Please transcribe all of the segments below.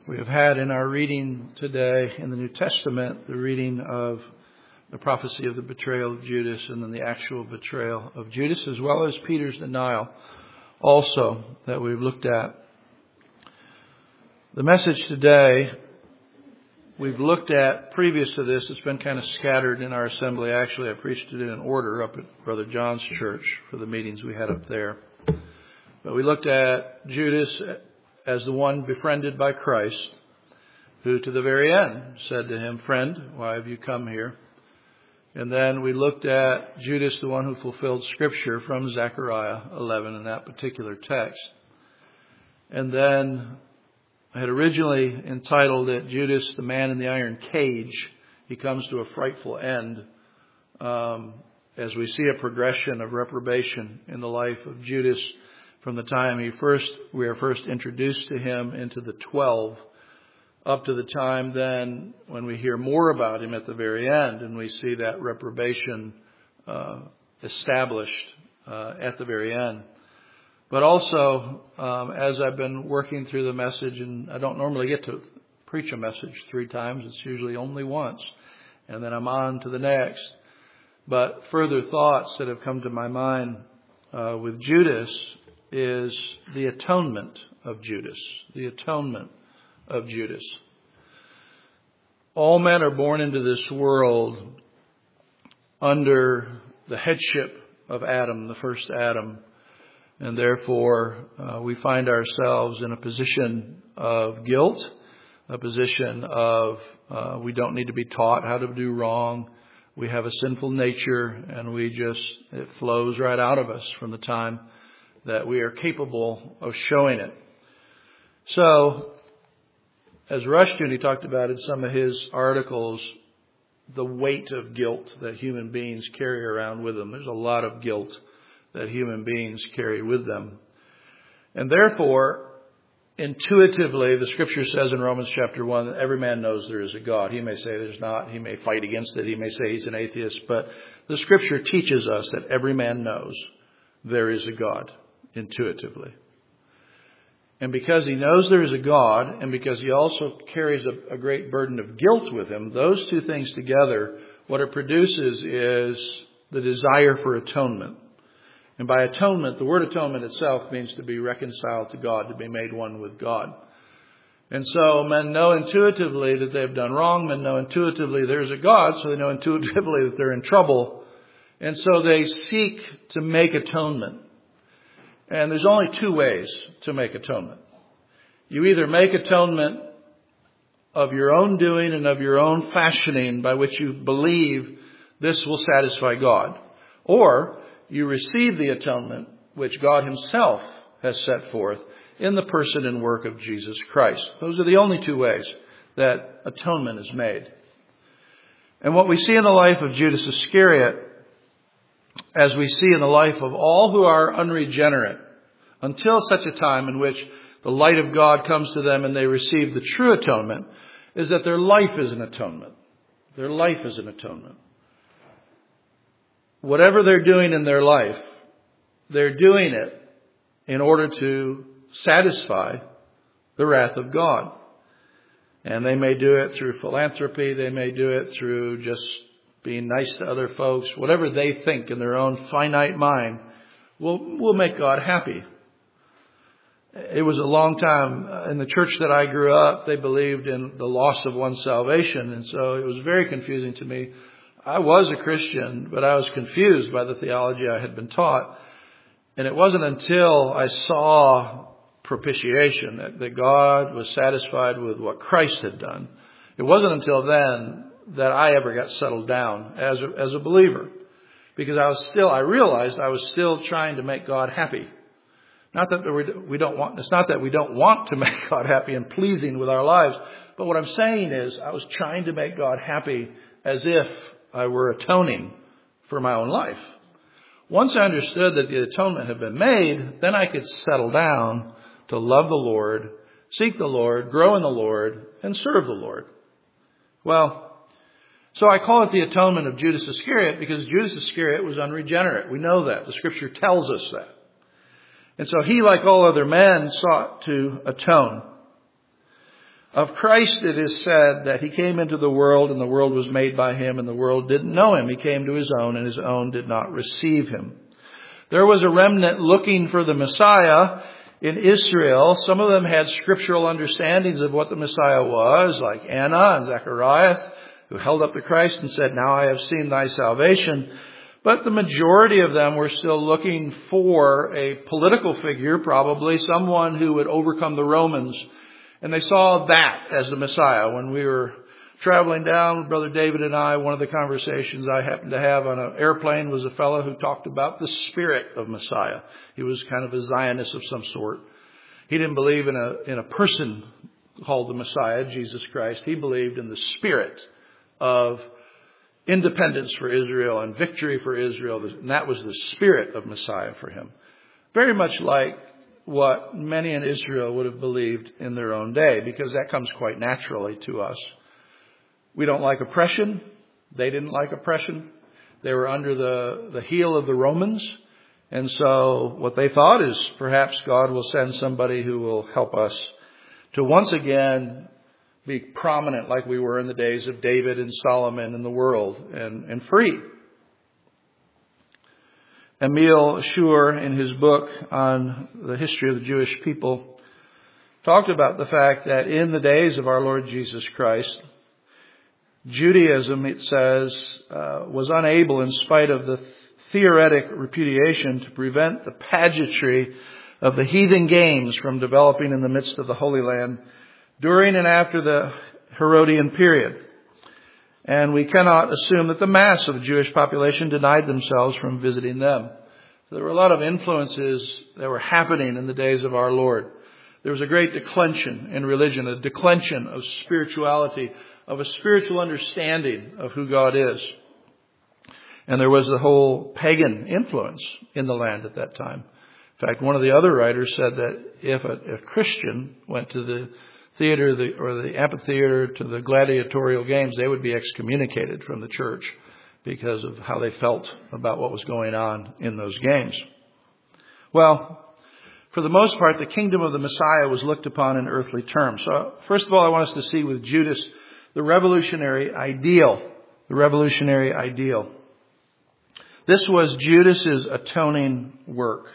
We have had in our reading today in the New Testament the reading of the prophecy of the betrayal of Judas and then the actual betrayal of Judas, as well as Peter's denial also that we've looked at. The message today we've looked at previous to this. It's been kind of scattered in our assembly. Actually, I preached it in order up at Brother John's church for the meetings we had up there. But we looked at Judas as the one befriended by Christ, who to the very end said to him, "Friend, why have you come here?" And then we looked at Judas, the one who fulfilled Scripture from Zechariah 11 in that particular text. And then I had originally entitled it, Judas, the man in the iron cage. He comes to a frightful end as we see a progression of reprobation in the life of Judas from the time we are first introduced to him into the 12, up to the time then when we hear more about him at the very end, and we see that reprobation established at the very end. But also, as I've been working through the message, and I don't normally get to preach a message 3 times, it's usually only once, and then I'm on to the next. But further thoughts that have come to my mind with Judas is the atonement of Judas. The atonement of Judas. All men are born into this world under the headship of Adam, the first Adam. And therefore, we find ourselves in a position of guilt, a position of we don't need to be taught how to do wrong. We have a sinful nature, and it flows right out of us from the time that we are capable of showing it. So, as Rushdoony talked about in some of his articles, the weight of guilt that human beings carry around with them. There's a lot of guilt that human beings carry with them. And therefore, intuitively, the Scripture says in Romans chapter 1 that every man knows there is a God. He may say there's not. He may fight against it. He may say he's an atheist. But the Scripture teaches us that every man knows there is a God, intuitively. And because he knows there is a God, and because he also carries a great burden of guilt with him, those two things together, what it produces is the desire for atonement. And by atonement, the word atonement itself means to be reconciled to God, to be made one with God. And so men know intuitively that they've done wrong. Men know intuitively there's a God, so they know intuitively that they're in trouble. And so they seek to make atonement. And there's only 2 ways to make atonement. You either make atonement of your own doing and of your own fashioning by which you believe this will satisfy God. Or you receive the atonement which God himself has set forth in the person and work of Jesus Christ. Those are the only 2 ways that atonement is made. And what we see in the life of Judas Iscariot, as we see in the life of all who are unregenerate, until such a time in which the light of God comes to them and they receive the true atonement, is that their life is an atonement. Their life is an atonement. Whatever they're doing in their life, they're doing it in order to satisfy the wrath of God. And they may do it through philanthropy. They may do it through just being nice to other folks. Whatever they think in their own finite mind will make God happy. It was a long time in the church that I grew up. They believed in the loss of one's salvation. And so it was very confusing to me. I was a Christian, but I was confused by the theology I had been taught. And it wasn't until I saw propitiation, that God was satisfied with what Christ had done. It wasn't until then that I ever got settled down as a believer. Because I realized I was still trying to make God happy. Not that it's not that we don't want to make God happy and pleasing with our lives. But what I'm saying is I was trying to make God happy as if I were atoning for my own life. Once I understood that the atonement had been made, then I could settle down to love the Lord, seek the Lord, grow in the Lord, and serve the Lord. Well, so I call it the atonement of Judas Iscariot because Judas Iscariot was unregenerate. We know that. The Scripture tells us that. And so he, like all other men, sought to atone. Of Christ it is said that he came into the world and the world was made by him and the world didn't know him. He came to his own and his own did not receive him. There was a remnant looking for the Messiah in Israel. Some of them had scriptural understandings of what the Messiah was, like Anna and Zacharias, who held up the Christ and said, "Now I have seen thy salvation." But the majority of them were still looking for a political figure, probably someone who would overcome the Romans. And they saw that as the Messiah. When we were traveling down, Brother David and I, one of the conversations I happened to have on an airplane was a fellow who talked about the spirit of Messiah. He was kind of a Zionist of some sort. He didn't believe in a person called the Messiah, Jesus Christ. He believed in the spirit of independence for Israel and victory for Israel. And that was the spirit of Messiah for him. Very much like what many in Israel would have believed in their own day, because that comes quite naturally to us. We don't like oppression. They didn't like oppression. They were under the heel of the Romans. And so what they thought is perhaps God will send somebody who will help us to once again be prominent like we were in the days of David and Solomon in the world and free. Emil Schur, in his book on the history of the Jewish people, talked about the fact that in the days of our Lord Jesus Christ, Judaism, it says, was unable, in spite of the theoretic repudiation, to prevent the pageantry of the heathen games from developing in the midst of the Holy Land during and after the Herodian period. And we cannot assume that the mass of the Jewish population denied themselves from visiting them. So there were a lot of influences that were happening in the days of our Lord. There was a great declension in religion, a declension of spirituality, of a spiritual understanding of who God is. And there was the whole pagan influence in the land at that time. In fact, one of the other writers said that if a Christian went to the theater or the amphitheater to the gladiatorial games, they would be excommunicated from the church because of how they felt about what was going on in those games. Well, for the most part, the kingdom of the Messiah was looked upon in earthly terms. So, first of all, I want us to see with Judas the revolutionary ideal. The revolutionary ideal. This was Judas's atoning work.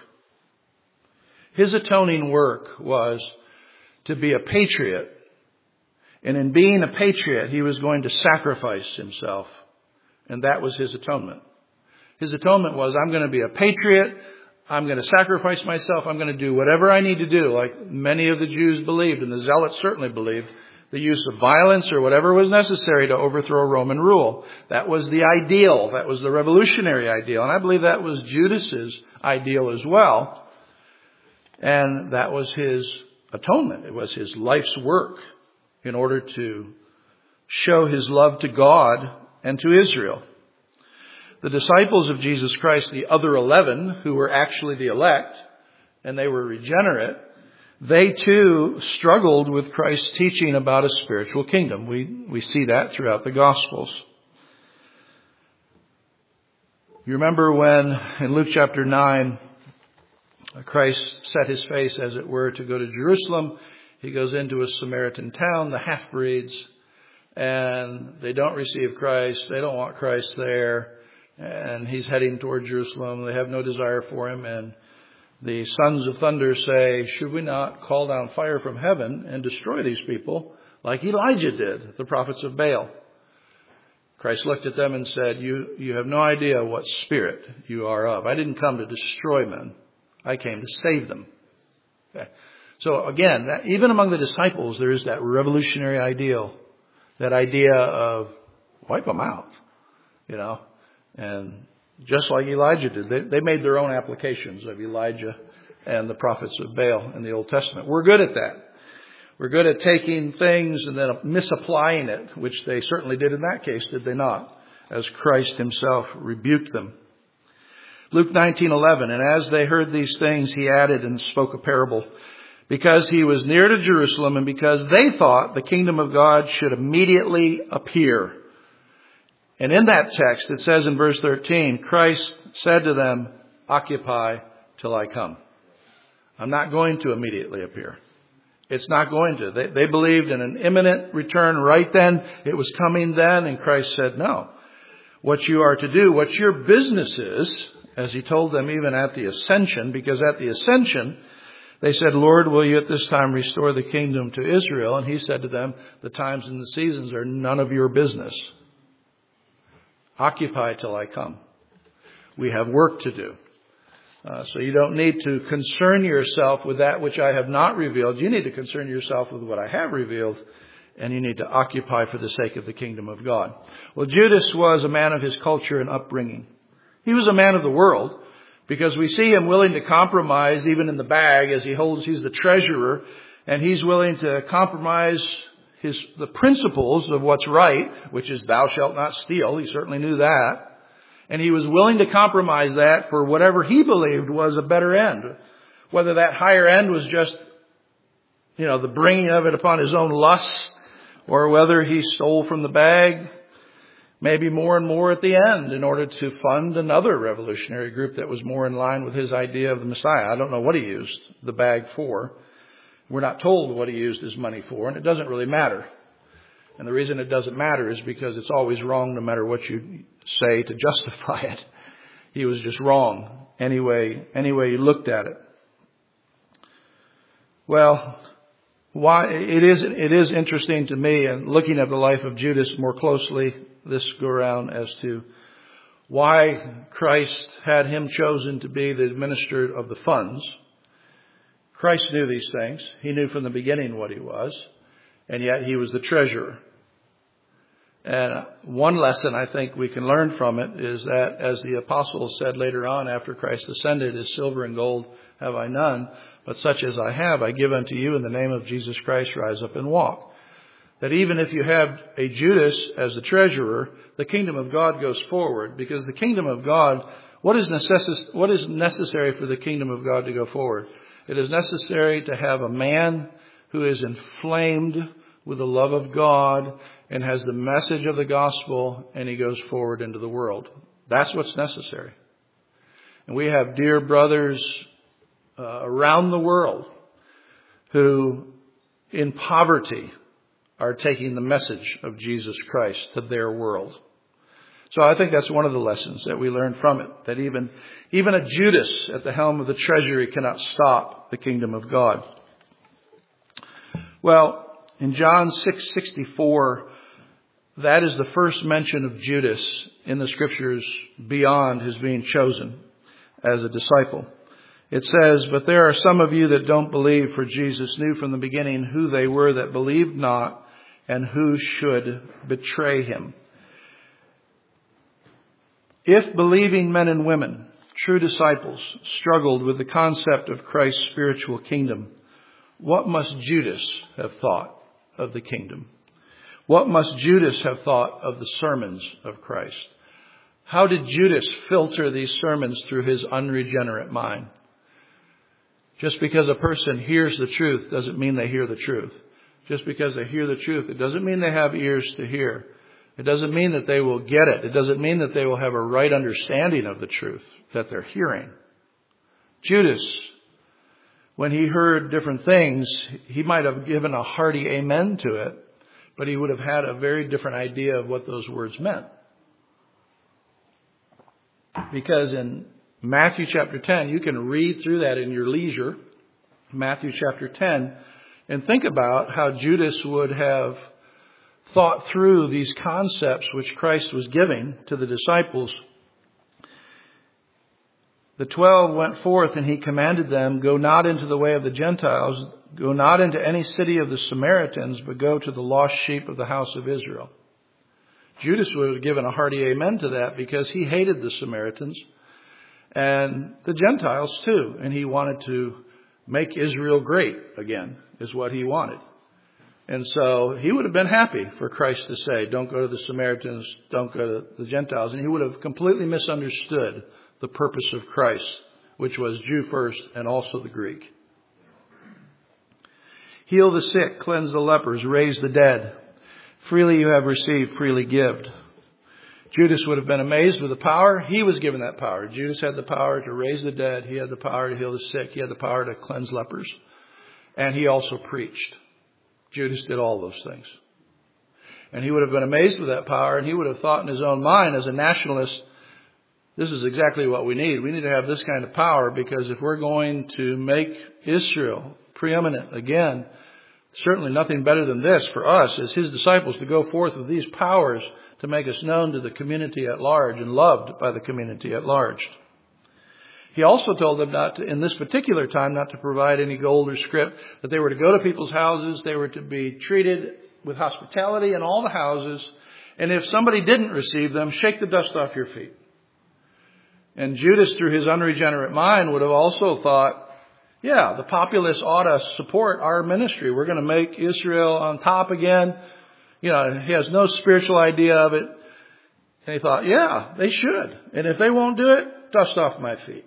His atoning work was to be a patriot. And in being a patriot, he was going to sacrifice himself. And that was his atonement. His atonement was, I'm going to be a patriot. I'm going to sacrifice myself. I'm going to do whatever I need to do, like many of the Jews believed, and the Zealots certainly believed, the use of violence or whatever was necessary to overthrow Roman rule. That was the ideal. That was the revolutionary ideal. And I believe that was Judas's ideal as well. And that was his atonement. It was his life's work in order to show his love to God and to Israel. The disciples of Jesus Christ, the other 11, who were actually the elect, and they were regenerate, they too struggled with Christ's teaching about a spiritual kingdom. We see that throughout the Gospels. You remember when in Luke chapter 9, Christ set his face, as it were, to go to Jerusalem. He goes into a Samaritan town, the half-breeds, and they don't receive Christ. They don't want Christ there. And he's heading toward Jerusalem. They have no desire for him. And the sons of thunder say, should we not call down fire from heaven and destroy these people like Elijah did, the prophets of Baal? Christ looked at them and said, you have no idea what spirit you are of. I didn't come to destroy men. I came to save them. Okay. So again, even among the disciples, there is that revolutionary ideal. That idea of wipe them out, And just like Elijah did, they made their own applications of Elijah and the prophets of Baal in the Old Testament. We're good at that. We're good at taking things and then misapplying it, which they certainly did in that case, did they not? As Christ himself rebuked them. Luke 19:11, and as they heard these things, he added and spoke a parable, because he was near to Jerusalem and because they thought the kingdom of God should immediately appear. And in that text, it says in verse 13, Christ said to them, occupy till I come. I'm not going to immediately appear. It's not going to. They believed in an imminent return right then. It was coming then. And Christ said, no. What you are to do, what your business is, as he told them even at the ascension, because at the ascension, they said, Lord, will you at this time restore the kingdom to Israel? And he said to them, the times and the seasons are none of your business. Occupy till I come. We have work to do. So you don't need to concern yourself with that which I have not revealed. You need to concern yourself with what I have revealed, and you need to occupy for the sake of the kingdom of God. Well, Judas was a man of his culture and upbringing. He was a man of the world, because we see him willing to compromise even in the bag as he's the treasurer, and he's willing to compromise the principles of what's right, which is thou shalt not steal. He certainly knew that. And he was willing to compromise that for whatever he believed was a better end. Whether that higher end was just, the bringing of it upon his own lusts, or whether he stole from the bag, maybe more and more at the end in order to fund another revolutionary group that was more in line with his idea of the Messiah. I don't know what he used the bag for. We're not told what he used his money for, and it doesn't really matter. And the reason it doesn't matter is because it's always wrong no matter what you say to justify it. He was just wrong anyway you looked at it. Well, why it is interesting to me, and looking at the life of Judas more closely this go around, as to why Christ had him chosen to be the administrator of the funds. Christ knew these things. He knew from the beginning what he was, and yet he was the treasurer. And one lesson I think we can learn from it is that, as the apostles said later on after Christ ascended, "As silver and gold have I none, but such as I have I give unto you, in the name of Jesus Christ rise up and walk." That even if you have a Judas as the treasurer, the kingdom of God goes forward, because the kingdom of God, what is necessary for the kingdom of God to go forward? It is necessary to have a man who is inflamed with the love of God and has the message of the gospel, and he goes forward into the world. That's what's necessary. And we have dear brothers around the world who, in poverty, are taking the message of Jesus Christ to their world. So I think that's one of the lessons that we learn from it, that even a Judas at the helm of the treasury cannot stop the kingdom of God. Well, in John 6:64, that is the first mention of Judas in the scriptures beyond his being chosen as a disciple. It says, "But there are some of you that don't believe, for Jesus knew from the beginning who they were that believed not and who should betray him." If believing men and women, true disciples, struggled with the concept of Christ's spiritual kingdom, what must Judas have thought of the kingdom? What must Judas have thought of the sermons of Christ? How did Judas filter these sermons through his unregenerate mind? Just because a person hears the truth doesn't mean they hear the truth. Just because they hear the truth, it doesn't mean they have ears to hear. It doesn't mean that they will get it. It doesn't mean that they will have a right understanding of the truth that they're hearing. Judas, when he heard different things, he might have given a hearty amen to it, but he would have had a very different idea of what those words meant. Because in Matthew chapter 10, you can read through that in your leisure, Matthew chapter 10, and think about how Judas would have thought through these concepts which Christ was giving to the disciples. The 12 went forth, and he commanded them, "Go not into the way of the Gentiles, go not into any city of the Samaritans, but go to the lost sheep of the house of Israel." Judas would have given a hearty amen to that, because he hated the Samaritans and the Gentiles too. And he wanted to make Israel great again, is what he wanted. And so he would have been happy for Christ to say, don't go to the Samaritans, don't go to the Gentiles. And he would have completely misunderstood the purpose of Christ, which was Jew first and also the Greek. Heal the sick, cleanse the lepers, raise the dead. Freely you have received, freely give. Judas would have been amazed with the power. He was given that power. Judas had the power to raise the dead. He had the power to heal the sick. He had the power to cleanse lepers. and he also preached. Judas did all those things. And he would have been amazed with that power, and he would have thought in his own mind as a nationalist, this is exactly what we need. We need to have this kind of power, because if we're going to make Israel preeminent again, certainly nothing better than this for us as his disciples to go forth with these powers to make us known to the community at large and loved by the community at large. He also told them not to, in this particular time, not to provide any gold or scrip, that they were to go to people's houses, they were to be treated with hospitality in all the houses, and if somebody didn't receive them, shake the dust off your feet. And Judas, through his unregenerate mind, would have also thought, yeah, the populace ought to support our ministry. We're going to make Israel on top again. He has no spiritual idea of it. And he thought, yeah, they should. And if they won't do it, dust off my feet.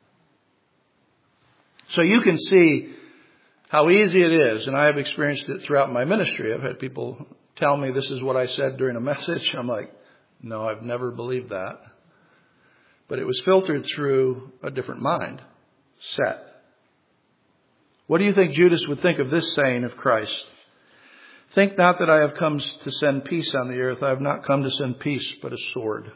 So you can see how easy it is, and I have experienced it throughout my ministry. I've had people tell me this is what I said during a message. I'm like, no, I've never believed that. But it was filtered through a different mind set. What do you think Judas would think of this saying of Christ? Think not that I have come to send peace on the earth. I have not come to send peace, but a sword.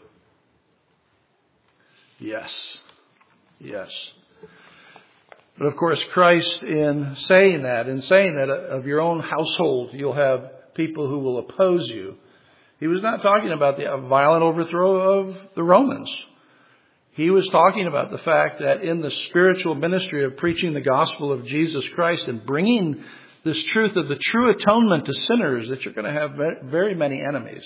Yes. Yes. But of course, Christ, in saying that of your own household, you'll have people who will oppose you. He was not talking about the violent overthrow of the Romans. He was talking about the fact that in the spiritual ministry of preaching the gospel of Jesus Christ and bringing this truth of the true atonement to sinners, that you're going to have very many enemies.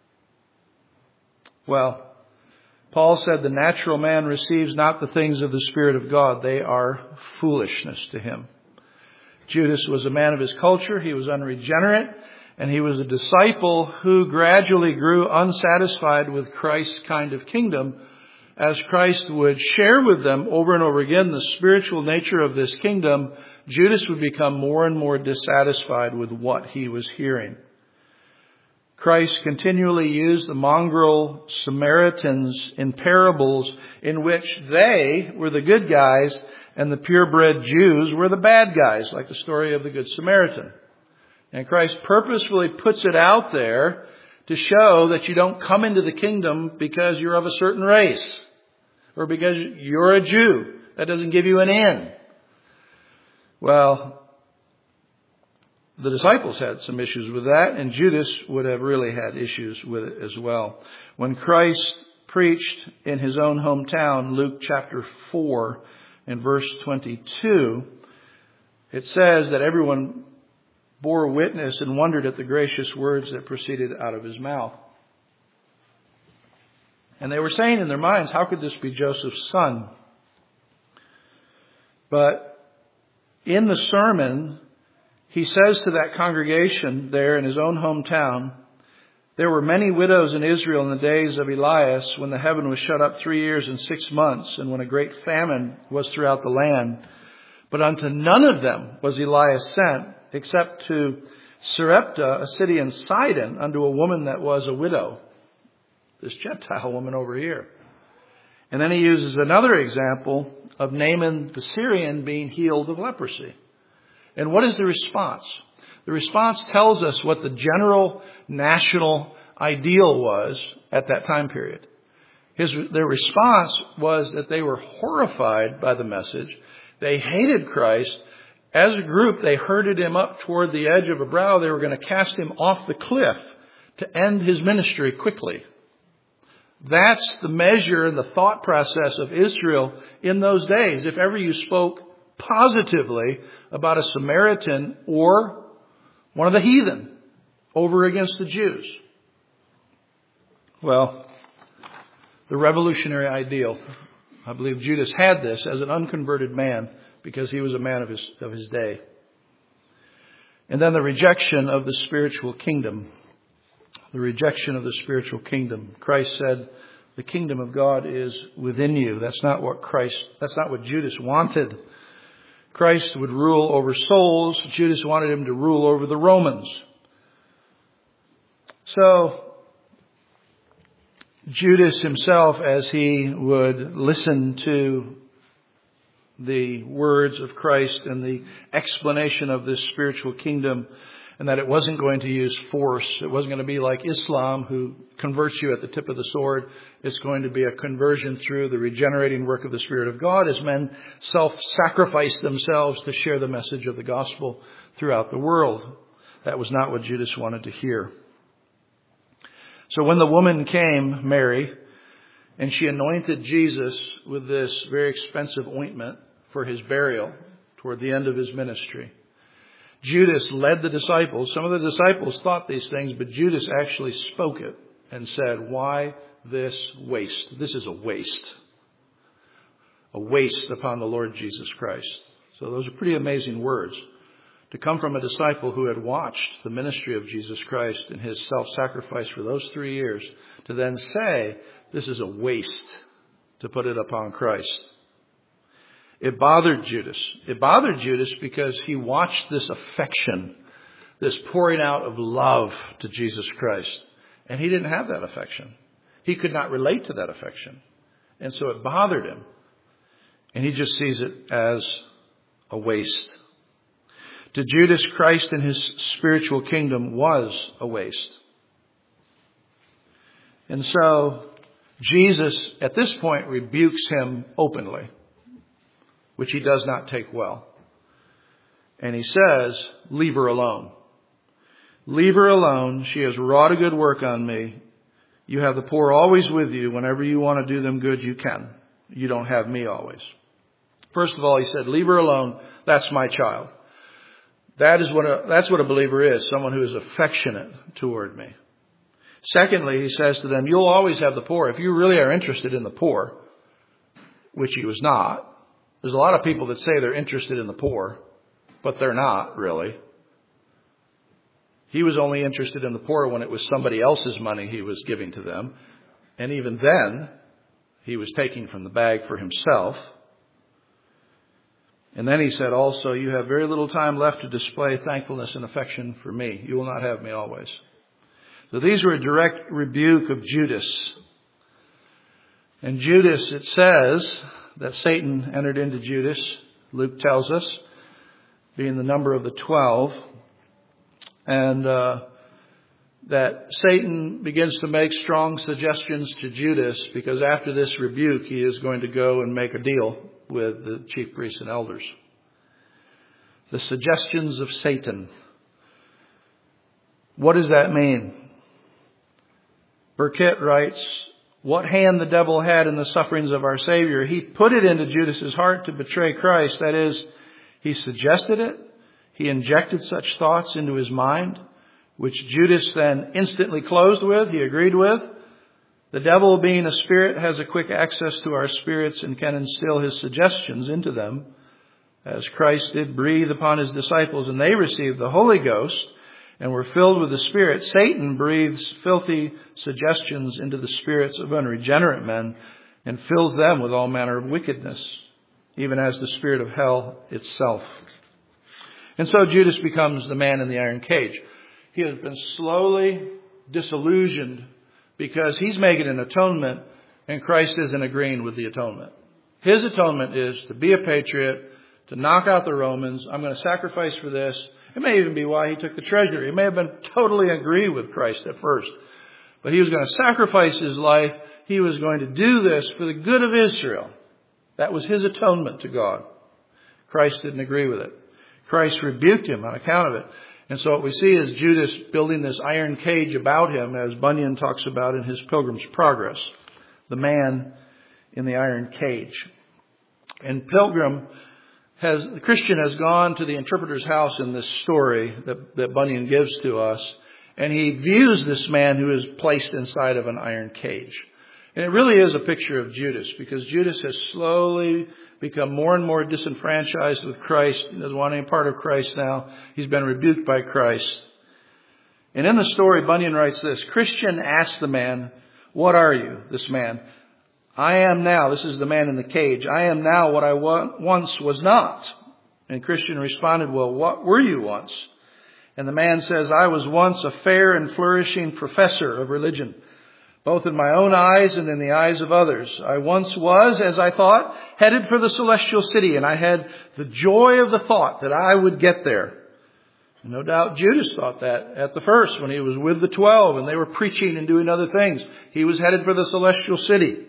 Well, Paul said the natural man receives not the things of the Spirit of God. They are foolishness to him. Judas was a man of his culture. He was unregenerate. And he was a disciple who gradually grew unsatisfied with Christ's kind of kingdom, as Christ would share with them over and over again the spiritual nature of this kingdom. Judas would become more and more dissatisfied with what he was hearing. Christ continually used the mongrel Samaritans in parables in which they were the good guys and the purebred Jews were the bad guys, like the story of the Good Samaritan. And Christ purposefully puts it out there to show that you don't come into the kingdom because you're of a certain race or because you're a Jew. That doesn't give you an in. Well, the disciples had some issues with that, and Judas would have really had issues with it as well. When Christ preached in his own hometown, Luke chapter 4 and verse 22, it says that everyone bore witness and wondered at the gracious words that proceeded out of his mouth. And they were saying in their minds, how could this be Joseph's son? But in the sermon, he says to that congregation there in his own hometown, there were many widows in Israel in the days of Elias, when the heaven was shut up 3 years and 6 months, and when a great famine was throughout the land. But unto none of them was Elias sent, except to Sarepta, a city in Sidon, unto a woman that was a widow. This Gentile woman over here. And then he uses another example of Naaman the Syrian being healed of leprosy. And what is the response? The response tells us what the general national ideal was at that time period. Their response was that they were horrified by the message. They hated Christ. As a group, they herded him up toward the edge of a brow. They were going to cast him off the cliff to end his ministry quickly. That's the measure and the thought process of Israel in those days. If ever you spoke positively about a Samaritan or one of the heathen over against the Jews. Well, the revolutionary ideal. I believe Judas had this as an unconverted man because he was a man of his day. And then the rejection of the spiritual kingdom. The rejection of the spiritual kingdom. Christ said, the kingdom of God is within you. That's not what Judas wanted. Christ would rule over souls. Judas wanted him to rule over the Romans. So, Judas himself, as he would listen to the words of Christ and the explanation of this spiritual kingdom, and that it wasn't going to use force. It wasn't going to be like Islam, who converts you at the tip of the sword. It's going to be a conversion through the regenerating work of the Spirit of God as men self-sacrifice themselves to share the message of the gospel throughout the world. That was not what Judas wanted to hear. So when the woman came, Mary, and she anointed Jesus with this very expensive ointment for his burial toward the end of his ministry, Judas led the disciples. Some of the disciples thought these things, but Judas actually spoke it and said, "Why this waste? This is a waste. A waste upon the Lord Jesus Christ." So those are pretty amazing words. To come from a disciple who had watched the ministry of Jesus Christ and his self-sacrifice for those 3 years, to then say, this is a waste to put it upon Christ. It bothered Judas. It bothered Judas because he watched this affection, this pouring out of love to Jesus Christ. And he didn't have that affection. He could not relate to that affection. And so it bothered him. And he just sees it as a waste. To Judas, Christ and his spiritual kingdom was a waste. And so Jesus, at this point, rebukes him openly, which he does not take well. And he says, "Leave her alone. Leave her alone. She has wrought a good work on me. You have the poor always with you. Whenever you want to do them good, you can. You don't have me always." First of all, he said, "Leave her alone. That's my child." That's what a believer is, someone who is affectionate toward me. Secondly, he says to them, "You'll always have the poor." If you really are interested in the poor, which he was not. There's a lot of people that say they're interested in the poor, but they're not really. He was only interested in the poor when it was somebody else's money he was giving to them. And even then, he was taking from the bag for himself. And then he said also, "You have very little time left to display thankfulness and affection for me. You will not have me always." So these were a direct rebuke of Judas. And Judas, it says that Satan entered into Judas, Luke tells us, being the number of the 12. And that Satan begins to make strong suggestions to Judas, because after this rebuke, he is going to go and make a deal with the chief priests and elders. The suggestions of Satan. What does that mean? Burkitt writes, "What hand the devil had in the sufferings of our Savior, he put it into Judas's heart to betray Christ. That is, he suggested it. He injected such thoughts into his mind, which Judas then instantly closed with, he agreed with. The devil, being a spirit, has a quick access to our spirits and can instill his suggestions into them. As Christ did breathe upon his disciples and they received the Holy Ghost and were filled with the Spirit, Satan breathes filthy suggestions into the spirits of unregenerate men and fills them with all manner of wickedness, even as the spirit of hell itself." And so Judas becomes the man in the iron cage. He has been slowly disillusioned because he's making an atonement and Christ isn't agreeing with the atonement. His atonement is to be a patriot, to knock out the Romans. I'm going to sacrifice for this. It may even be why he took the treasury. He may have been totally agree with Christ at first. But he was going to sacrifice his life. He was going to do this for the good of Israel. That was his atonement to God. Christ didn't agree with it. Christ rebuked him on account of it. And so what we see is Judas building this iron cage about him, as Bunyan talks about in his Pilgrim's Progress. The man in the iron cage. And the Christian has gone to the interpreter's house in this story that Bunyan gives to us. And he views this man who is placed inside of an iron cage. And it really is a picture of Judas, because Judas has slowly become more and more disenfranchised with Christ. He doesn't want any part of Christ now. He's been rebuked by Christ. And in the story, Bunyan writes this: Christian asked the man, "What are you?" This man. "I am now," this is the man in the cage, "I am now what I once was not." And Christian responded, "Well, what were you once?" And the man says, "I was once a fair and flourishing professor of religion. both in my own eyes and in the eyes of others. I once was, as I thought, headed for the celestial city, and I had the joy of the thought that I would get there. No doubt Judas thought that at the first when he was with the 12 and they were preaching and doing other things. He was headed for the celestial city.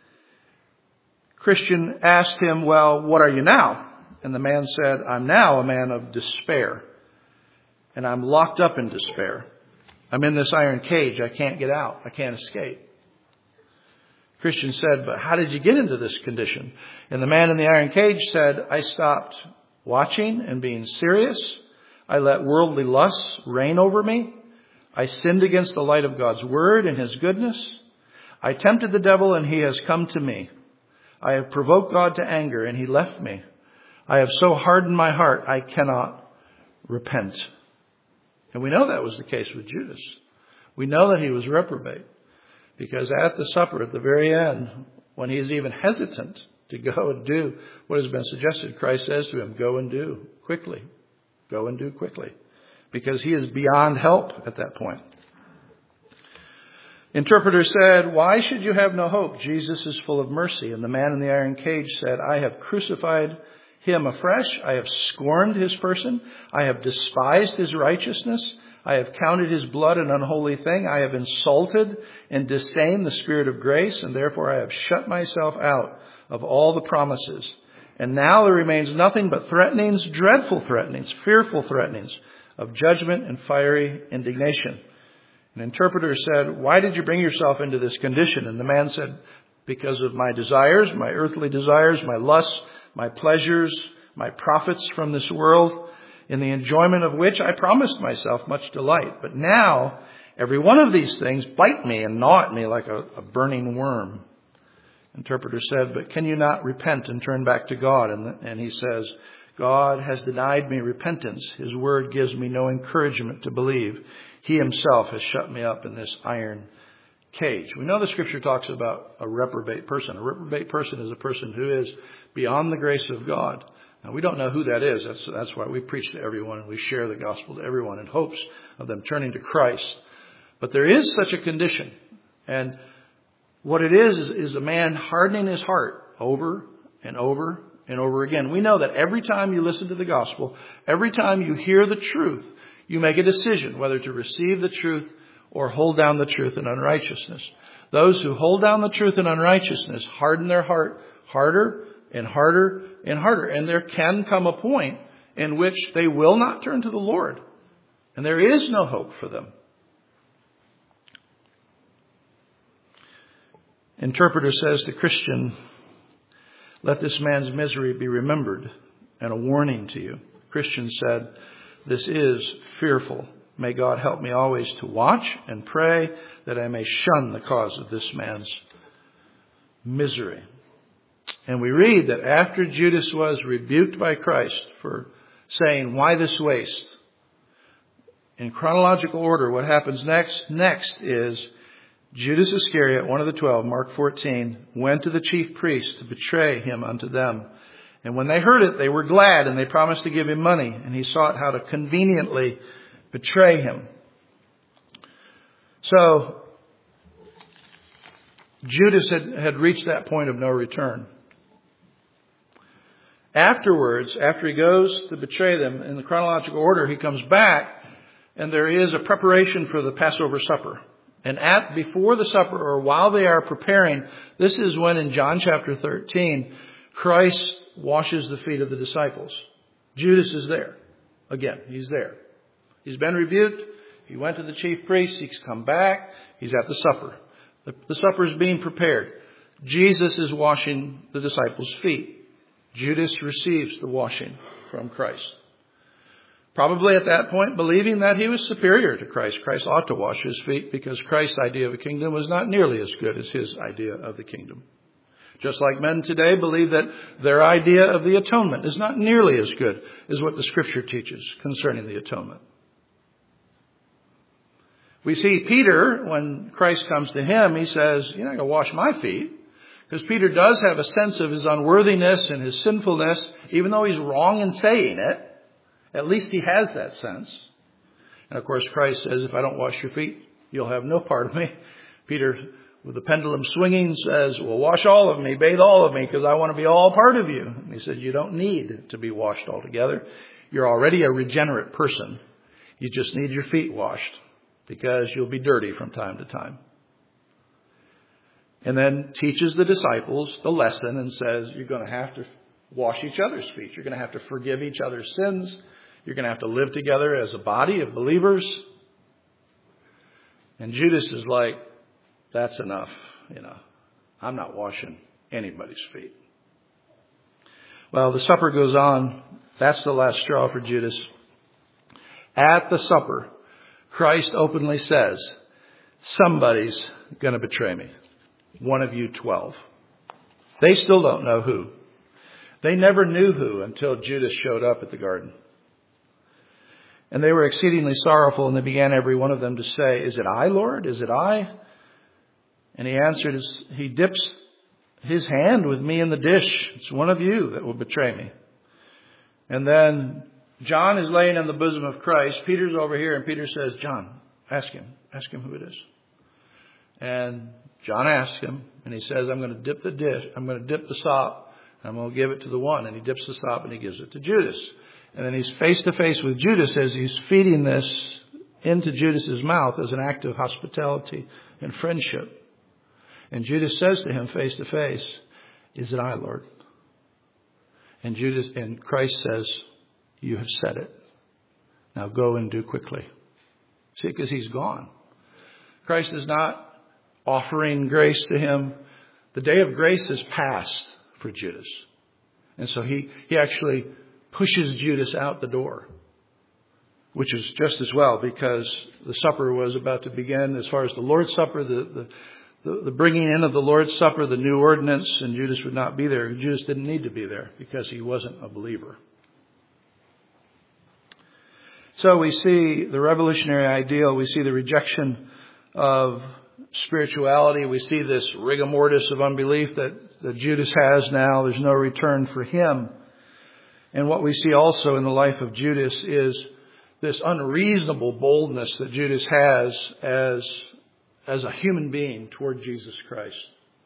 Christian asked him, well, what are you now? And the man said, I'm now a man of despair. And I'm locked up in despair. I'm in this iron cage. I can't get out. I can't escape. Christian said, but how did you get into this condition? And the man in the iron cage said, I stopped watching and being serious. I let worldly lusts reign over me. I sinned against the light of God's word and his goodness. I tempted the devil and he has come to me. I have provoked God to anger and he left me. I have so hardened my heart, I cannot repent. And we know that was the case with Judas. We know that he was reprobate because at the supper, at the very end, when he's even hesitant to go and do what has been suggested, Christ says to him, go and do quickly. Go and do quickly. Because he is beyond help at that point. Interpreter said, why should you have no hope? Jesus is full of mercy. And the man in the iron cage said, I have crucified him afresh. I have scorned his person. I have despised his righteousness. I have counted his blood an unholy thing. I have insulted and disdained the Spirit of grace. And therefore I have shut myself out of all the promises. And now there remains nothing but threatenings, dreadful threatenings, fearful threatenings of judgment and fiery indignation. An interpreter said, why did you bring yourself into this condition? And the man said, because of my desires, my earthly desires, my lusts, my pleasures, my profits from this world, in the enjoyment of which I promised myself much delight. But now every one of these things bite me and gnaw at me like a burning worm. Interpreter said, but can you not repent and turn back to God? And he says, God has denied me repentance. His word gives me no encouragement to believe. He himself has shut me up in this iron cage. We know the scripture talks about a reprobate person. A reprobate person is a person who is beyond the grace of God. Now, we don't know who that is. That's why we preach to everyone and we share the gospel to everyone in hopes of them turning to Christ. But there is such a condition. And what it is a man hardening his heart over and over and over again. We know that every time you listen to the gospel, every time you hear the truth, you make a decision whether to receive the truth or hold down the truth in unrighteousness. Those who hold down the truth in unrighteousness harden their heart harder and harder and harder. And there can come a point in which they will not turn to the Lord. And there is no hope for them. Interpreter says to Christian, let this man's misery be remembered and a warning to you. Christian said, this is fearful. May God help me always to watch and pray that I may shun the cause of this man's misery. And we read that after Judas was rebuked by Christ for saying, why this waste? In chronological order, what happens next? Next is Judas Iscariot, one of the 12, Mark 14, went to the chief priests to betray him unto them. And when they heard it, they were glad and they promised to give him money. And he sought how to conveniently betray him. So Judas had reached that point of no return. Afterwards, after he goes to betray them, in the chronological order, he comes back and there is a preparation for the Passover supper. And before the supper, or while they are preparing, this is when in John chapter 13, Christ washes the feet of the disciples. Judas is there. Again, he's there. He's been rebuked. He went to the chief priests. He's come back. He's at the supper. The supper is being prepared. Jesus is washing the disciples' feet. Judas receives the washing from Christ. Probably at that point believing that he was superior to Christ. Christ ought to wash his feet because Christ's idea of a kingdom was not nearly as good as his idea of the kingdom. Just like men today believe that their idea of the atonement is not nearly as good as what the scripture teaches concerning the atonement. We see Peter, when Christ comes to him, he says, you're not going to wash my feet. Because Peter does have a sense of his unworthiness and his sinfulness, even though he's wrong in saying it. At least he has that sense. And of course, Christ says, if I don't wash your feet, you'll have no part of me. Peter, with the pendulum swinging, says, well, wash all of me, bathe all of me, because I want to be all part of you. And he said, you don't need to be washed altogether. You're already a regenerate person. You just need your feet washed, because you'll be dirty from time to time. And then teaches the disciples the lesson and says, you're going to have to wash each other's feet. You're going to have to forgive each other's sins. You're going to have to live together as a body of believers. And Judas is like, that's enough. I'm not washing anybody's feet. Well, the supper goes on. That's the last straw for Judas. At the supper, Christ openly says, somebody's going to betray me. One of you 12. They still don't know who. They never knew who until Judas showed up at the garden. And they were exceedingly sorrowful, and they began every one of them to say, is it I, Lord? Is it I? And he answered, he dips his hand with me in the dish. It's one of you that will betray me. And then John is laying in the bosom of Christ. Peter's over here, and Peter says, John, ask him who it is. And John asks him, and he says, I'm going to dip the dish. I'm going to dip the sop. I'm going to give it to the one. And he dips the sop and he gives it to Judas. And then he's face to face with Judas as he's feeding this into Judas's mouth as an act of hospitality and friendship. And Judas says to him face to face, is it I, Lord? And Christ says, you have said it. Now go and do quickly. See, because he's gone. Christ is not offering grace to him. The day of grace is past for Judas. And so he actually pushes Judas out the door, which is just as well, because the supper was about to begin. As far as the Lord's Supper, the bringing in of the Lord's Supper, the new ordinance, and Judas would not be there. Judas didn't need to be there because he wasn't a believer. So we see the revolutionary ideal. We see the rejection of spirituality. We see this rigor mortis of unbelief that Judas has now. There's no return for him. And what we see also in the life of Judas is this unreasonable boldness that Judas has as a human being toward Jesus Christ.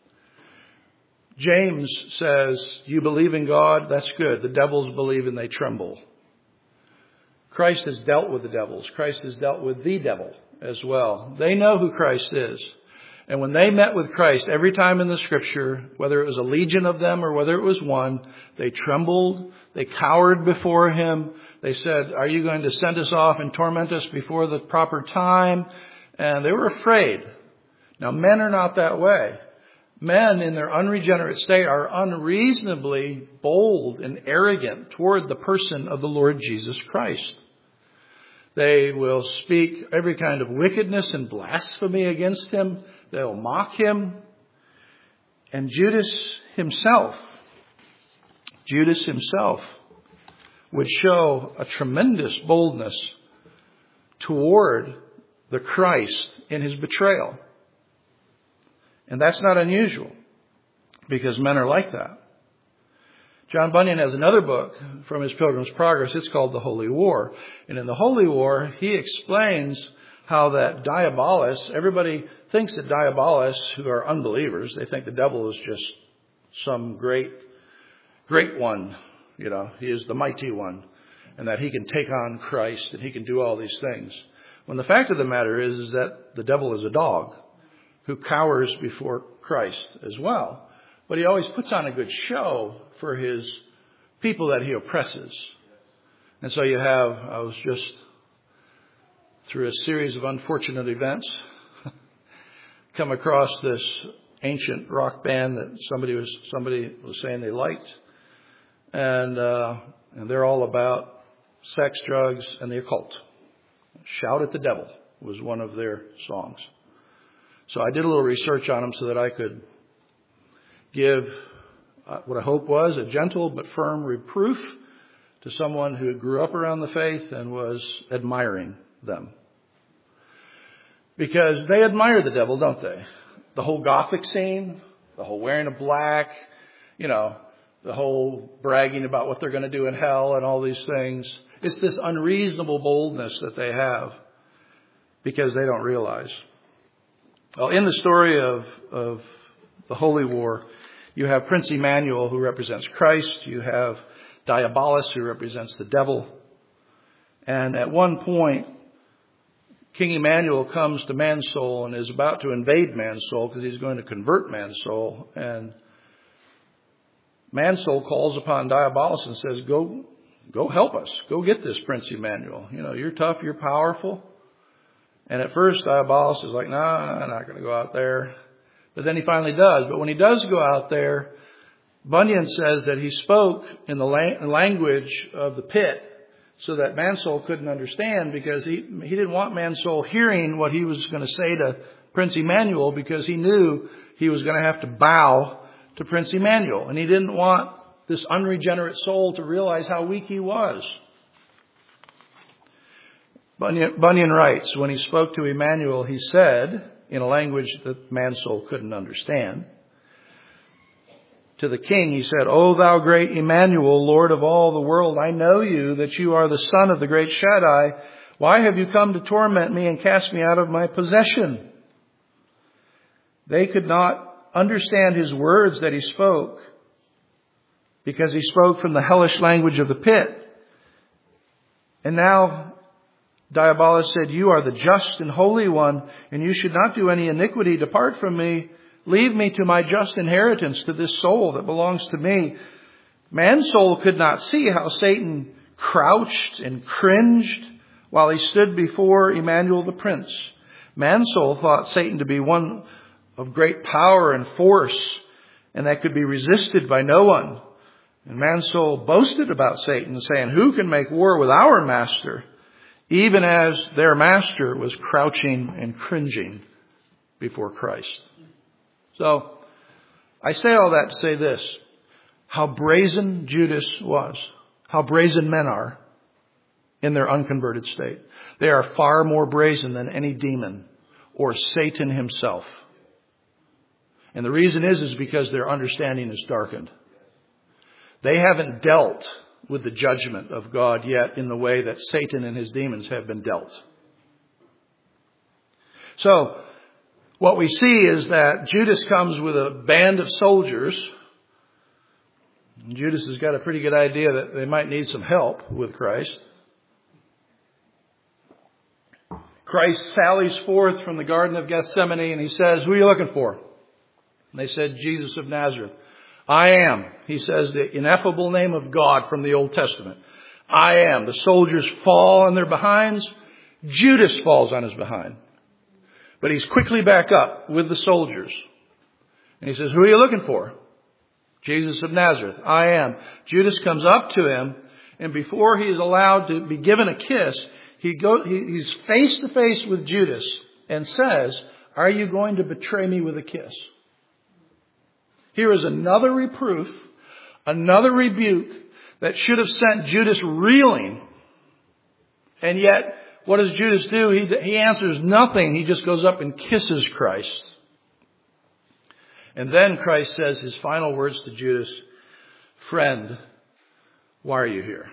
James says, you believe in God, that's good. The devils believe and they tremble. Christ has dealt with the devils. Christ has dealt with the devil as well. They know who Christ is. And when they met with Christ, every time in the Scripture, whether it was a legion of them or whether it was one, they trembled, they cowered before him. They said, are you going to send us off and torment us before the proper time? And they were afraid. Now, men are not that way. Men in their unregenerate state are unreasonably bold and arrogant toward the person of the Lord Jesus Christ. They will speak every kind of wickedness and blasphemy against him. They'll mock him. And Judas himself would show a tremendous boldness toward the Christ in his betrayal. And that's not unusual, because men are like that. John Bunyan has another book from his Pilgrim's Progress. It's called The Holy War. And in The Holy War, he explains how that Diabolus, everybody thinks that Diabolus, who are unbelievers, they think the devil is just some great one. He is the mighty one, and that he can take on Christ and he can do all these things. When the fact of the matter is that the devil is a dog who cowers before Christ as well. But he always puts on a good show for his people that he oppresses. And so I was just through a series of unfortunate events, come across this ancient rock band that somebody was saying they liked. And they're all about sex, drugs, and the occult. Shout at the Devil was one of their songs. So I did a little research on them so that I could give what I hope was a gentle but firm reproof to someone who grew up around the faith and was admiring them. Because they admire the devil, don't they? The whole Gothic scene, the whole wearing of black, the whole bragging about what they're going to do in hell and all these things. It's this unreasonable boldness that they have because they don't realize Well, in the story of the Holy War, you have Prince Emmanuel, who represents Christ. You have Diabolus, who represents the devil. And at one point, King Emmanuel comes to man's soul and is about to invade man's soul because he's going to convert man's soul. And man's soul calls upon Diabolus and says, go help us. Go get this Prince Emmanuel. You know, you're tough, you're powerful. And at first, Diabolus is like, nah, I'm not going to go out there. But then he finally does. But when he does go out there, Bunyan says that he spoke in the language of the pit so that man's soul couldn't understand, because he didn't want man's soul hearing what he was going to say to Prince Emmanuel, because he knew he was going to have to bow to Prince Emmanuel. And he didn't want this unregenerate soul to realize how weak he was. Bunyan writes, when he spoke to Emmanuel, he said, in a language that man's soul couldn't understand, to the king, he said, O thou great Emmanuel, Lord of all the world, I know you, that you are the son of the great Shaddai. Why have you come to torment me and cast me out of my possession? They could not understand his words that he spoke, because he spoke from the hellish language of the pit. And now Diabolus said, you are the just and holy one, and you should not do any iniquity. Depart from me. Leave me to my just inheritance, to this soul that belongs to me. Man's soul could not see how Satan crouched and cringed while he stood before Emmanuel the Prince. Man's soul thought Satan to be one of great power and force, and that could be resisted by no one. And man's soul boasted about Satan, saying, who can make war with our master? Even as their master was crouching and cringing before Christ. So, I say all that to say this. How brazen Judas was. How brazen men are in their unconverted state. They are far more brazen than any demon or Satan himself. And the reason is because their understanding is darkened. They haven't dealt with the judgment of God yet in the way that Satan and his demons have been dealt. So, what we see is that Judas comes with a band of soldiers. And Judas has got a pretty good idea that they might need some help with Christ. Christ sallies forth from the Garden of Gethsemane and he says, who are you looking for? And they said, Jesus of Nazareth. I am, he says, the ineffable name of God from the Old Testament. I am. The soldiers fall on their behinds. Judas falls on his behind. But he's quickly back up with the soldiers. And he says, who are you looking for? Jesus of Nazareth. I am. Judas comes up to him, and before he is allowed to be given a kiss, he's face to face with Judas and says, are you going to betray me with a kiss? Here is another reproof, another rebuke that should have sent Judas reeling. And yet, what does Judas do? He answers nothing. He just goes up and kisses Christ. And then Christ says his final words to Judas, friend, why are you here?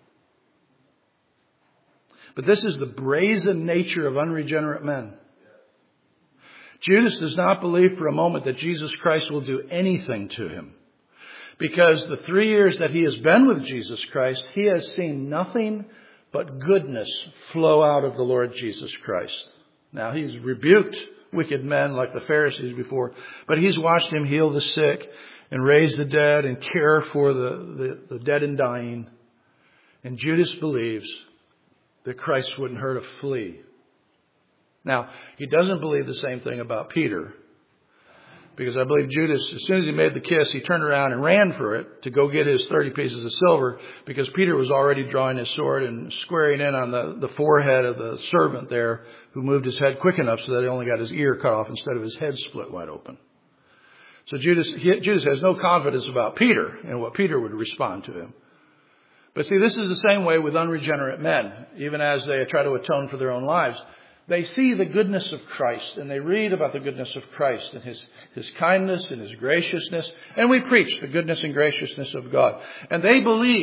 But this is the brazen nature of unregenerate men. Judas does not believe for a moment that Jesus Christ will do anything to him. Because the 3 years that he has been with Jesus Christ, he has seen nothing but goodness flow out of the Lord Jesus Christ. Now, he's rebuked wicked men like the Pharisees before, but he's watched him heal the sick and raise the dead and care for the dead and dying. And Judas believes that Christ wouldn't hurt a flea. Now, he doesn't believe the same thing about Peter. Because I believe Judas, as soon as he made the kiss, he turned around and ran for it to go get his 30 pieces of silver, because Peter was already drawing his sword and squaring in on the forehead of the servant there, who moved his head quick enough so that he only got his ear cut off instead of his head split wide open. So Judas has no confidence about Peter and what Peter would respond to him. But see, this is the same way with unregenerate men, even as they try to atone for their own lives. They see the goodness of Christ, and they read about the goodness of Christ and his kindness and his graciousness. And we preach the goodness and graciousness of God. And they believe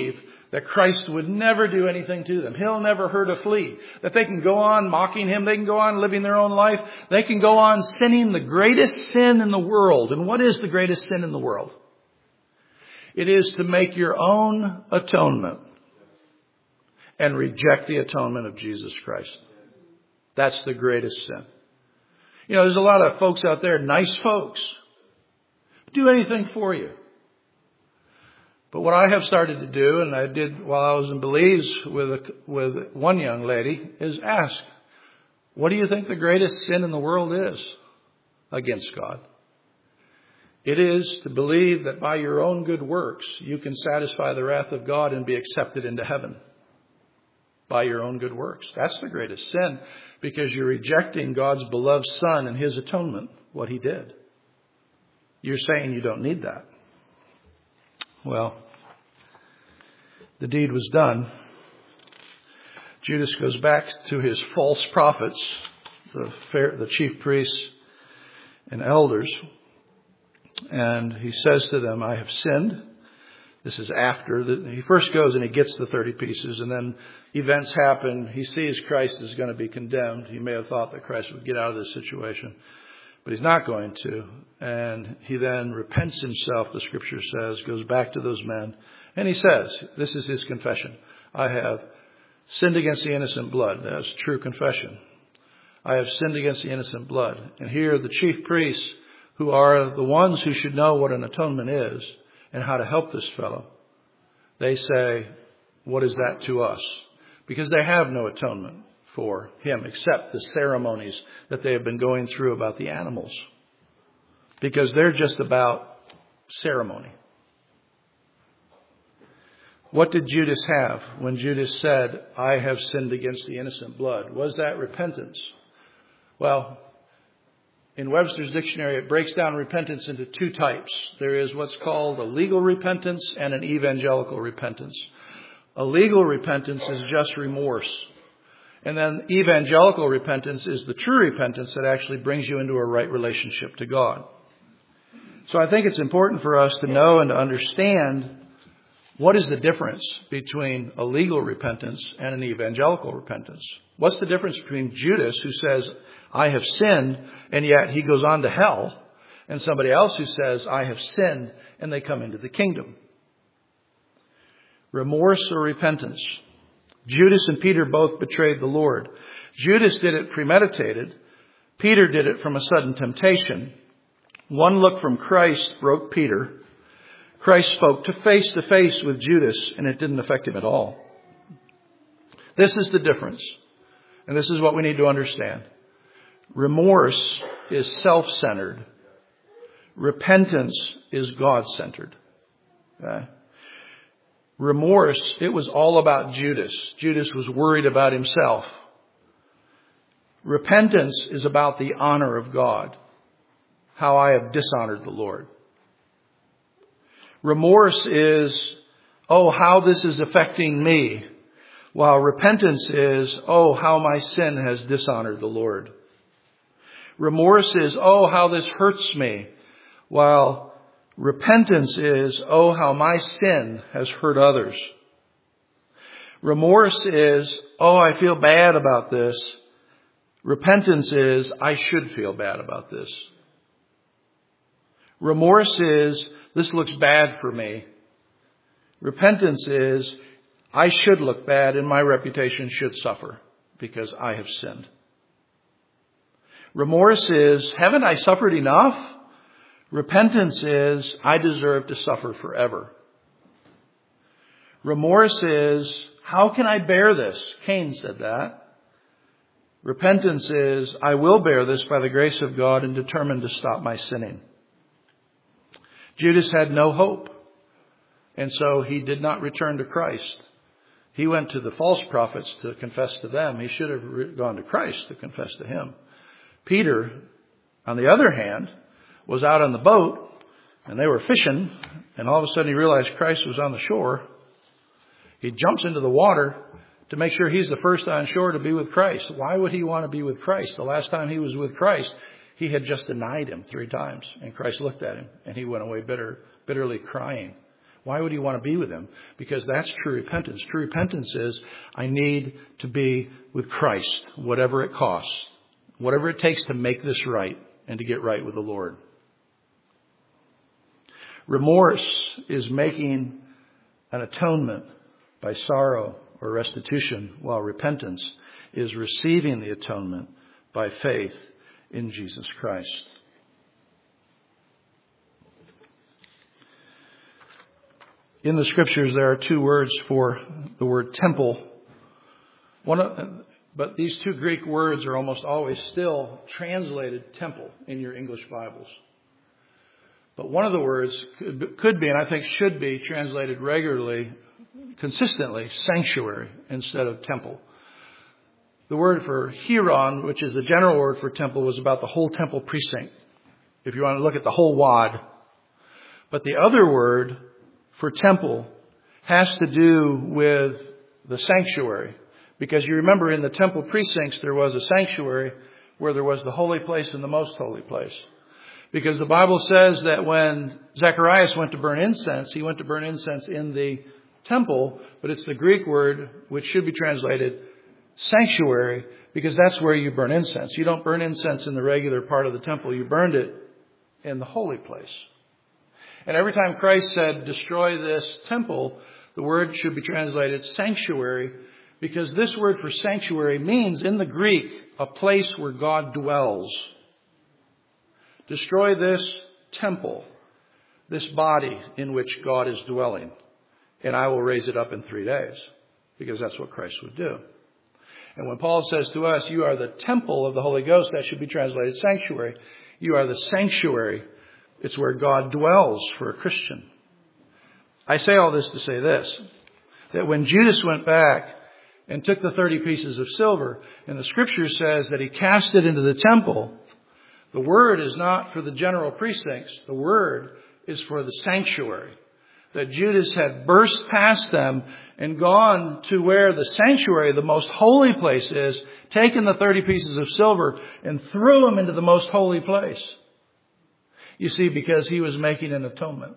that Christ would never do anything to them. He'll never hurt a flea. That they can go on mocking him. They can go on living their own life. They can go on sinning the greatest sin in the world. And what is the greatest sin in the world? It is to make your own atonement and reject the atonement of Jesus Christ. That's the greatest sin. You know, there's a lot of folks out there, nice folks, do anything for you. But what I have started to do, and I did while I was in Belize with one young lady, is ask, what do you think the greatest sin in the world is against God? It is to believe that by your own good works, you can satisfy the wrath of God and be accepted into heaven. By your own good works. That's the greatest sin, because you're rejecting God's beloved Son and his atonement, what he did. You're saying you don't need that. Well, the deed was done. Judas goes back to his false prophets, the chief priests and elders, and he says to them, I have sinned. This is after. He first goes and he gets the 30 pieces, and then events happen. He sees Christ is going to be condemned. He may have thought that Christ would get out of this situation, but he's not going to. And he then repents himself, the scripture says, goes back to those men, and he says, this is his confession. I have sinned against the innocent blood. That's true confession. I have sinned against the innocent blood. And here the chief priests, who are the ones who should know what an atonement is and how to help this fellow, they say, what is that to us? Because they have no atonement for him except the ceremonies that they have been going through about the animals. Because they're just about ceremony. What did Judas have when Judas said, I have sinned against the innocent blood? Was that repentance? Well, in Webster's dictionary, it breaks down repentance into two types. There is what's called a legal repentance and an evangelical repentance. A legal repentance is just remorse. And then evangelical repentance is the true repentance that actually brings you into a right relationship to God. So I think it's important for us to know and to understand what is the difference between a legal repentance and an evangelical repentance. What's the difference between Judas, who says, I have sinned, and yet he goes on to hell, and somebody else who says, I have sinned, and they come into the kingdom? Remorse or repentance. Judas and Peter both betrayed the Lord. Judas did it premeditated. Peter did it from a sudden temptation. One look from Christ broke Peter. Christ spoke to face with Judas, and it didn't affect him at all. This is the difference. And this is what we need to understand. Remorse is self-centered. Repentance is God-centered. Okay? Remorse, it was all about Judas. Judas was worried about himself. Repentance is about the honor of God. How I have dishonored the Lord. Remorse is, oh, how this is affecting me. While repentance is, oh, how my sin has dishonored the Lord. Remorse is, oh, how this hurts me. While repentance is, oh, how my sin has hurt others. Remorse is, oh, I feel bad about this. Repentance is, I should feel bad about this. Remorse is, this looks bad for me. Repentance is, I should look bad and my reputation should suffer because I have sinned. Remorse is, haven't I suffered enough? Repentance is, I deserve to suffer forever. Remorse is, how can I bear this? Cain said that. Repentance is, I will bear this by the grace of God and determined to stop my sinning. Judas had no hope, and so he did not return to Christ. He went to the false prophets to confess to them. He should have gone to Christ to confess to him. Peter, on the other hand, was out on the boat, and they were fishing, and all of a sudden he realized Christ was on the shore. He jumps into the water to make sure he's the first on shore to be with Christ. Why would he want to be with Christ? The last time he was with Christ, he had just denied him 3 times, and Christ looked at him, and he went away bitterly crying. Why would he want to be with him? Because that's true repentance. True repentance is, I need to be with Christ, whatever it costs, whatever it takes to make this right and to get right with the Lord. Remorse is making an atonement by sorrow or restitution, while repentance is receiving the atonement by faith in Jesus Christ. In the scriptures, there are two words for the word temple. But these two Greek words are almost always still translated temple in your English Bibles. But one of the words could be, and I think should be, translated regularly, consistently, sanctuary instead of temple. The word for hieron, which is the general word for temple, was about the whole temple precinct, if you want to look at the whole wad. But the other word for temple has to do with the sanctuary. Because you remember in the temple precincts there was a sanctuary where there was the holy place and the most holy place. Because the Bible says that when Zacharias went to burn incense, he went to burn incense in the temple, but it's the Greek word which should be translated sanctuary, because that's where you burn incense. You don't burn incense in the regular part of the temple. You burned it in the holy place. And every time Christ said, destroy this temple, the word should be translated sanctuary, because this word for sanctuary means, in the Greek, a place where God dwells. Destroy this temple, this body in which God is dwelling, and I will raise it up in 3 days, because that's what Christ would do. And when Paul says to us, you are the temple of the Holy Ghost, that should be translated sanctuary. You are the sanctuary. It's where God dwells for a Christian. I say all this to say this, that when Judas went back and took the 30 pieces of silver, and the scripture says that he cast it into the temple, the word is not for the general precincts. The word is for the sanctuary. That Judas had burst past them and gone to where the sanctuary, the most holy place is, taken the 30 pieces of silver and threw them into the most holy place. You see, because he was making an atonement.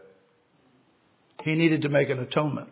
He needed to make an atonement.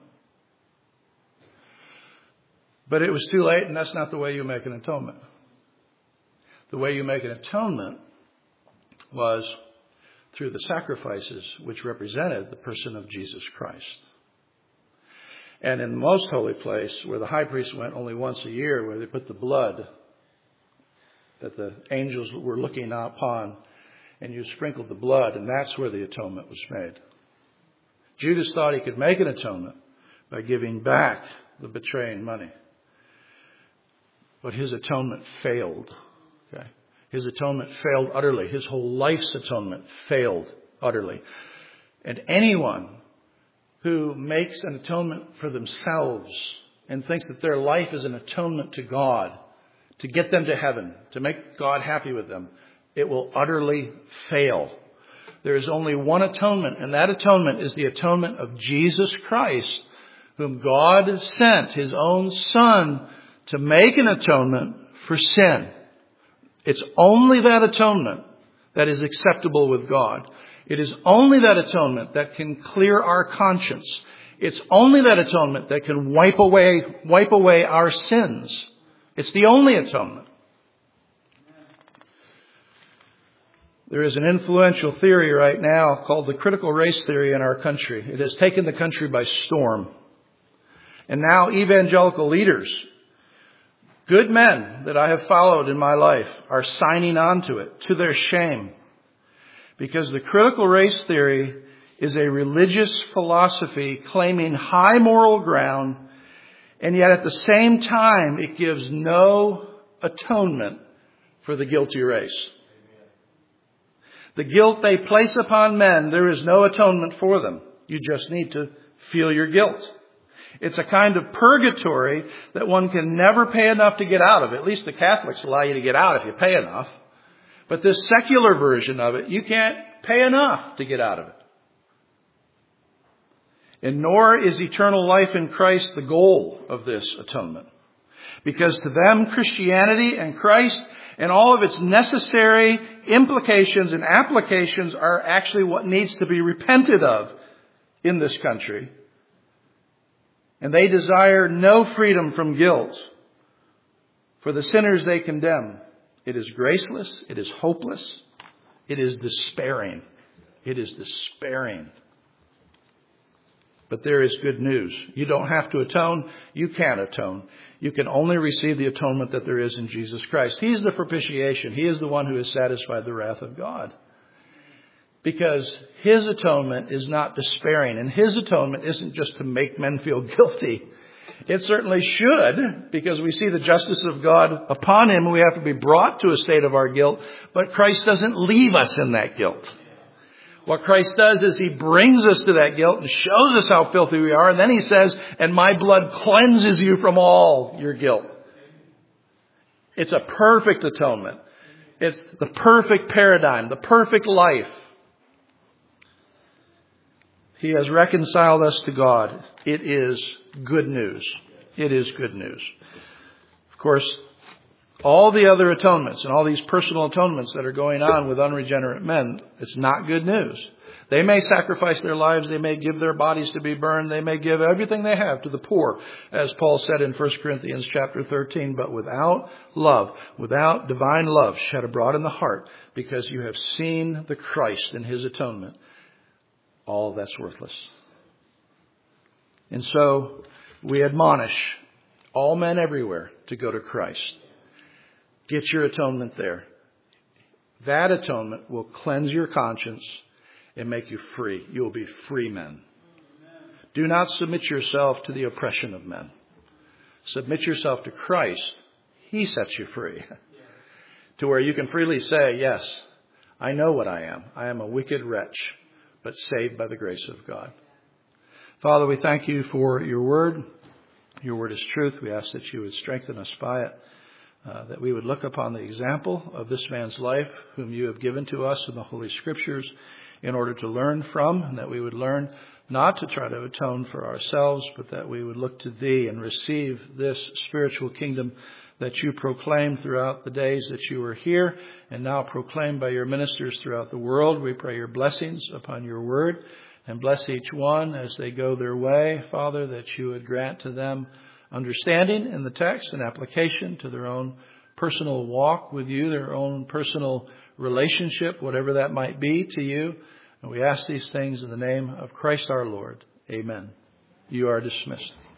But it was too late, and that's not the way you make an atonement. The way you make an atonement was through the sacrifices which represented the person of Jesus Christ. And in the most holy place, where the high priest went only once a year, where they put the blood that the angels were looking upon, and you sprinkled the blood, and that's where the atonement was made. Judas thought he could make an atonement by giving back the betraying money. But his atonement failed. Okay? His atonement failed utterly. His whole life's atonement failed utterly. And anyone who makes an atonement for themselves and thinks that their life is an atonement to God, to get them to heaven, to make God happy with them, it will utterly fail. There is only one atonement, and that atonement is the atonement of Jesus Christ, whom God sent, his own Son, to make an atonement for sin. It's only that atonement that is acceptable with God. It is only that atonement that can clear our conscience. It's only that atonement that can wipe away our sins. It's the only atonement. There is an influential theory right now called the critical race theory in our country. It has taken the country by storm. And now evangelical leaders, good men that I have followed in my life, are signing on to it, to their shame. Because the critical race theory is a religious philosophy claiming high moral ground, and yet at the same time it gives no atonement for the guilty race. The guilt they place upon men, there is no atonement for them. You just need to feel your guilt. It's a kind of purgatory that one can never pay enough to get out of. At least the Catholics allow you to get out if you pay enough. But this secular version of it, you can't pay enough to get out of it. And nor is eternal life in Christ the goal of this atonement. Because to them, Christianity and Christ and all of its necessary implications and applications are actually what needs to be repented of in this country. And they desire no freedom from guilt. For the sinners they condemn. It is graceless. It is hopeless. It is despairing. It is despairing. But there is good news. You don't have to atone. You can't atone. You can only receive the atonement that there is in Jesus Christ. He's the propitiation. He is the one who has satisfied the wrath of God. Because His atonement is not despairing. And His atonement isn't just to make men feel guilty. It certainly should, because we see the justice of God upon Him and we have to be brought to a state of our guilt. But Christ doesn't leave us in that guilt. What Christ does is He brings us to that guilt and shows us how filthy we are. And then He says, and my blood cleanses you from all your guilt. It's a perfect atonement. It's the perfect paradigm, the perfect life. He has reconciled us to God. It is good news. It is good news. Of course, all the other atonements and all these personal atonements that are going on with unregenerate men, it's not good news. They may sacrifice their lives. They may give their bodies to be burned. They may give everything they have to the poor, as Paul said in 1 Corinthians chapter 13. But without love, without divine love shed abroad in the heart, because you have seen the Christ in His atonement, all that's worthless. And so we admonish all men everywhere to go to Christ. Get your atonement there. That atonement will cleanse your conscience and make you free. You will be free men. Do not submit yourself to the oppression of men. Submit yourself to Christ. He sets you free. To where you can freely say, yes, I know what I am. I am a wicked wretch, but saved by the grace of God. Father, we thank you for your word. Your word is truth. We ask that you would strengthen us by it. That we would look upon the example of this man's life, whom you have given to us in the Holy Scriptures, in order to learn from, and that we would learn not to try to atone for ourselves, but that we would look to Thee and receive this spiritual kingdom that you proclaimed throughout the days that you were here, and now proclaimed by your ministers throughout the world. We pray your blessings upon your word, and bless each one as they go their way, Father, that you would grant to them understanding in the text and application to their own personal walk with you, their own personal relationship, whatever that might be to you. And we ask these things in the name of Christ our Lord. Amen. You are dismissed.